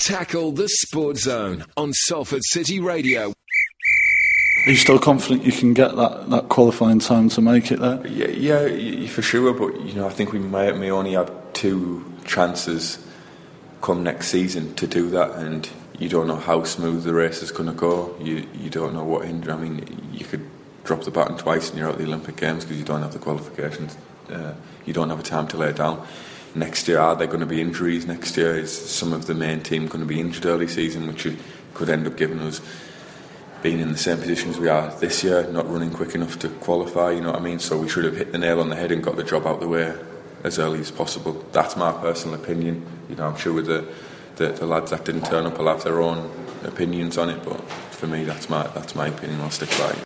Tackle the Sport Zone on Salford City Radio. Are you still confident you can get that qualifying time to make it there? Yeah, for sure. But I think we may only have 2 chances come next season to do that, and you don't know how smooth the race is going to go. You don't know what hinder. I mean, you could drop the baton twice and you're out of the Olympic Games because you don't have the qualifications. You don't have a time to lay down. Next year, are there going to be injuries? Next year, is some of the main team going to be injured early season, which could end up giving us being in the same position as we are this year, not running quick enough to qualify, you know what I mean? So we should have hit the nail on the head and got the job out the way as early as possible. That's my personal opinion. I'm sure with the lads that didn't turn up will have their own opinions on it, but for me, that's my opinion. I'll stick by it.